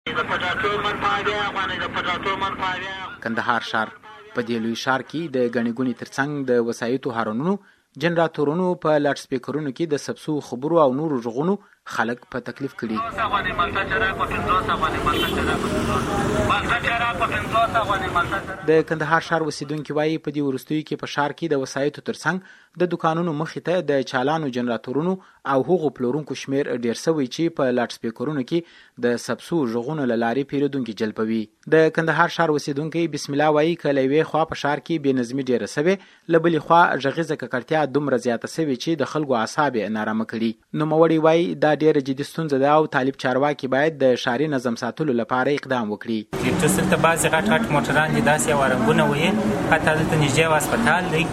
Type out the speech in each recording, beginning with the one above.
کندهار ښار په دې لوی ښار کې د ګڼې ګوڼې ترڅنګ د وسایطو هارنونو، جنراتورونو په لاډ سپیکرونو کې د سبسو خبرو او نورو غږونو خلک په تکلیف کړي. د کندهار ښار اوسیدونکي وایي په دې وروستیو کې په ښار کې د وسایطو ترڅنګ د دکانونو مخې ته د چالانو جنراتورونو او هغو پلورونکو شمیر ډیر شوی چې په لاډ سپیکرونو کې د سبسو غږونو له لارې پیرودونکي جلبوي. د کندهار ښار اوسیدونکي بسم الله وایي که له یوې خوا په ښار کې بې نظمي ډیره شوې، له بلې خوا غږیزه ککړتیا دومره زیاته شوې چې د خلکو اعصاب یې نارامه کړي. نوموړی وایي دا ډیره جدي ستونزه ده او طالب چارواکي باید د ښاري نظم ساتلو لپاره اقدام وکړي. دلته بعضې غټ غټ موټران دي داسې یو رنګونه وي، حتی دلته نږدې یو هسپتال دی،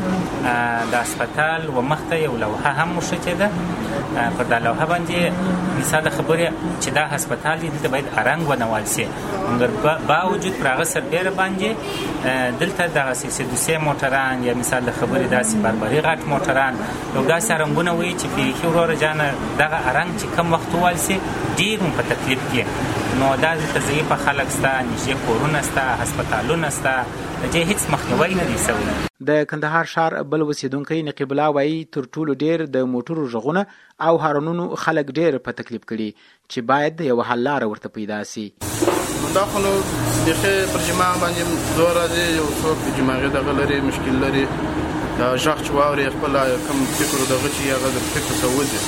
د هسپتال و مخته یو لوحه هم موښتې ده. پر دا لوحه باندې مثال خبرې چې دا هسپتال دی دلته باید رنګ ونوال شي، مګر باوجود پر هغه سربیره باندې دلته دغسې سدوسې موټران یا مثال د خبرې داسې بربري غټ موټران یو داسې رنګونه وي چې بیخي وروره جانه دغه رنګ چې کم وخت ووال شي ډېر مو په تکلیف کې. نو دا دلته ضعیفه خلک شته، نږدې کورونه شته، هسپتالونه شته، د دې هېڅ مخنیوی نه دی شوی. د کندهار ښار بل اوسیدونکی نقیب الله وایي تر ټولو ډېر د موټرو غږونه او هارنونو خلک ډېر په تکلیف کړي چې باید یوه حل لاره ورته پیدا شي. دا خو نو بیخي پر جماع باندې زور راځي، یو څوک د جماعي دغه لري مشکل لري، دا غږ چې واوري خپل کم فکر دغه چې هغه د فکر څه وځي،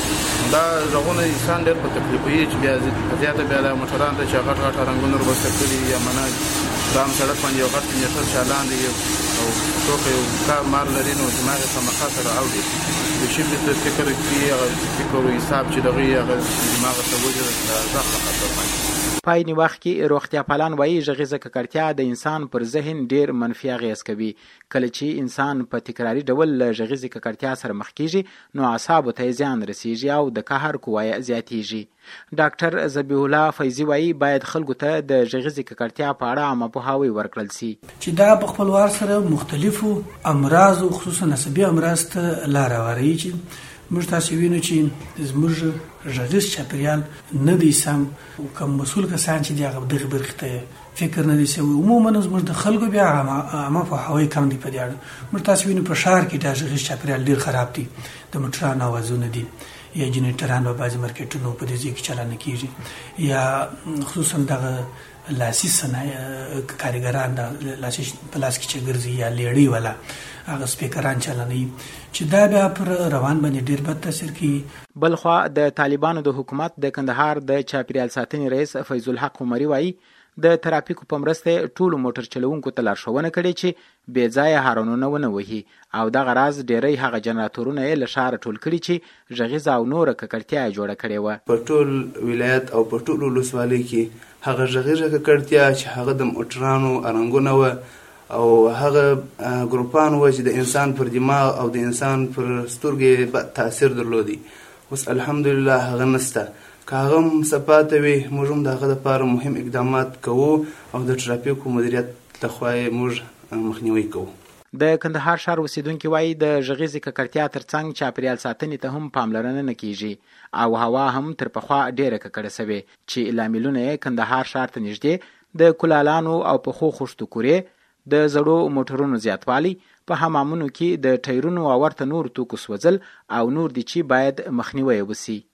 دا غږونه انسان ډېر په تکلیف وي چې بیا زیاته بیا د موټران ته چې غټ غټ رنګونه وربسته کړي یا منه دا سړک باندې یو غټ نیټر چالان دی او څوک یو کار مار لري نو دماغ یې خامخا سره اوړي د شي په فکر کې هغه فکر او حساب چې دغه هغه دماغ ته وځي دا ځخه خطر باندې. پایني وخت کې روغتیا پالان وایي غږیزه ککړتیا د انسان پر ذهن ډیر منفي اغیز کوي. کله چې انسان په تکراري ډول له غږیزې ککړتیا سره مخ کیږي نو اعصابو ته زیان رسیږي او د قهر قوه زیاتیږي. ډاکټر ذبیح الله فیضي وایي باید خلکو ته د غږیزې ککړتیا په اړه عامه پوهاوی ورکړل شي چې دا په خپلوار سره مختلفو امراض خصوصا عصبي امراض ته لار هواروي چې موږ تاسو وینو چې زموږ غږیز چاپیریال نه دی سم او کوم مسؤل کسان چې دغه برخې ته فکر نه دی شوی. عموما زموږ د خلکو بیا عامه پوهاوی کم دی په دې اړه. موږ تاسو وینو په ښار کې د غږیز چاپیریال ډېر خراب دی، د موټرانو اوازونه دي یا جنریټران په بعضې مارکیټونو په دې ځای کې چالانه کېږي یا خصوصا دغه لاسي صنایع کارګران د لاسي په لاس کې چې ګرځي یا لیړۍ والا هغه سپیکران چالانوي چې دا بیا پر روان باندې ډېر بد تاثیر کوي. بلخوا د طالبانو د حکومت د کندهار د چاپیریال ساتنې رئیس فیض الحق عمري وایي د ترافیکو په مرسته ټولو موټر چلوونکو ته لارښوونه کړې چې بې ځایه هارنونه ونه وهي او دغه راز ډیری هغه جنراتورونه یې له ښاره ټول کړي چې غږیزه او نوره ککړتیا یې جوړه کړې وه. په ټول ولایت او په ټول ولسوالۍ کې هغه غږیزه ککړتیا چې هغه د موټرانو رنګونه وه او هغه ګروپان وه چې د انسان پر دماغ او د انسان پر سترګې تاثیر درلودي، اوس الحمدلله هغه نسته. که هغه هم صفاته وي موږ هم د هغه دپاره مهم اقدامات کوو او د ټرافیکو مدیریت لخوا یې موږ مخنیوی کوو. د کندهار ښار اوسیدونکي وایي د غږیزې ککړتیا ترڅنګ چاپیریال ساتنې ته هم پاملرنه نه کیږي او هوا هم تر پخوا ډیره ککړه شوې چې لاملونه یې کندهار ښار ته نږدې د کلالانو او پخو خښتو کورې، د زړو موټرونو زیاتوالی، په حمامونو کې د ټایرونو او ورته نور توکو سوځل او نور دي چې باید مخنیوی وشي.